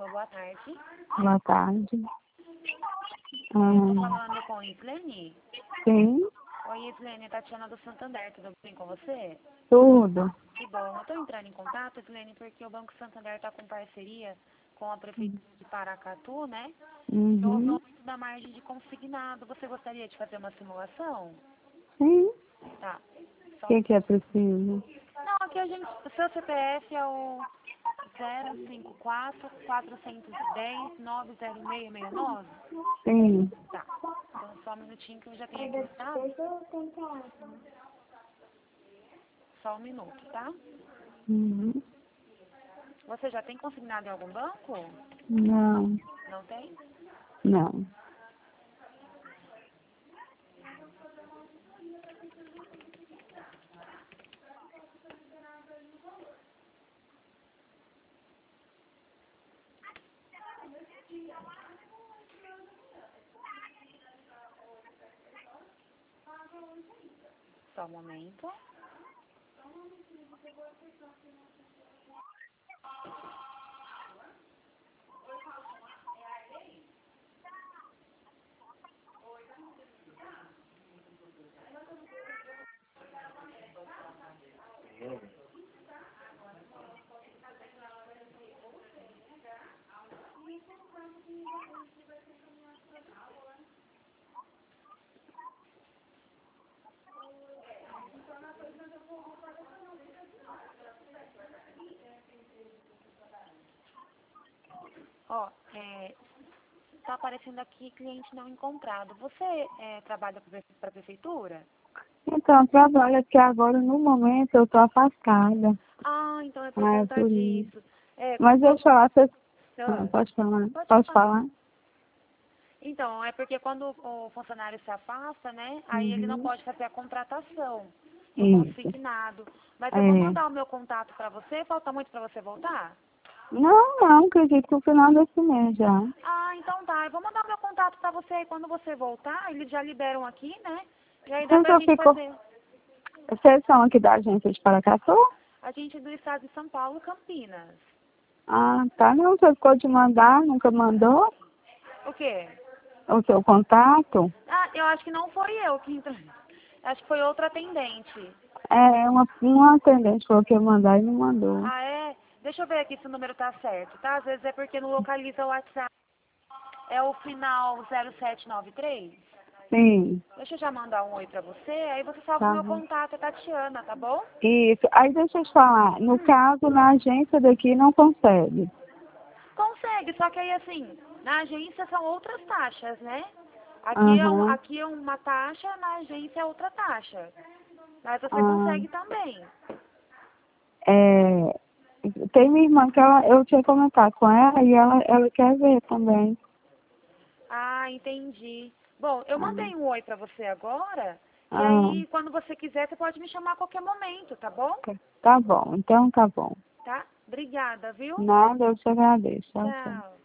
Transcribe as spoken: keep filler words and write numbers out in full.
Paula, boa tarde. Boa tarde. Estou Ah, falando com a Islene. sim, Oi, Islene, Tatiana do Santander, tudo bem com você? tudo. Que bom. Eu estou entrando em contato, Islene, porque o Banco Santander está com parceria com a Prefeitura de Paracatu, né? No Uhum. aumento da margem de consignado. Você gostaria de fazer uma simulação? Sim. Tá. O Só um que, que é minuto. preciso? Não, aqui a gente... O seu C P F é o zero cinco quatro, quatro um zero, nove zero seis seis nove? Sim. Tá. Então, só um minutinho que eu já tenho aqui os dados. Só um minuto, tá? Uhum. Você já tem consignado em algum banco? Não, Não tem? não. Só um momento. Ó, é, tá aparecendo aqui cliente não encontrado. Você é, trabalha para a prefeitura? Então, trabalho que agora, no momento, eu tô afastada. Ah, então é por Ah, é conta por isso. disso. É, Mas deixa eu quando... falar, você... Ah, Ah, pode falar? pode Pode falar. falar? Então, é porque quando o funcionário se afasta, né, aí ele não Uhum. pode fazer a contratação do Isso. consignado. Mas eu vou É. mandar o meu contato para você. Falta muito para você voltar? Não, não, acredito que no final desse mês já. Ah, então tá. Eu vou mandar o meu contato para você aí quando você voltar. Eles já liberam aqui, né? E aí dá Então, pra eu gente fico... fazer. Vocês são aqui da agência de Paracatu? A gente é do estado de São Paulo, Campinas. Ah, tá. Não, você ficou de mandar, nunca mandou O quê? o seu contato? Ah, eu acho que não foi eu que entrei. Acho que foi outra atendente. É, uma, uma atendente falou que ia mandar e não mandou. Ah, é? Deixa eu ver aqui se o número tá certo, tá? Às vezes é porque não localiza o WhatsApp. É o final zero sete nove três? Sim, Deixa eu já mandar um oi pra você, aí você salva o tá meu bom. contato, é Tatiana, tá bom? Isso. Aí deixa eu te falar, no Hum. caso, na agência daqui não consegue. Consegue, só que aí assim, na agência são outras taxas, né? Aqui é, um, Aham. aqui é uma taxa, na agência é outra taxa. Mas você Ah, consegue também. é, tem minha irmã que ela, eu tinha comentado com ela e ela, ela quer ver também. Ah, entendi. Bom, eu mandei um oi pra você agora, e Ah, aí quando você quiser, você pode me chamar a qualquer momento, tá bom? tá tá bom, então tá bom. Tá? Obrigada, viu? Nada, eu te agradeço. Tchau, tchau. Tchau.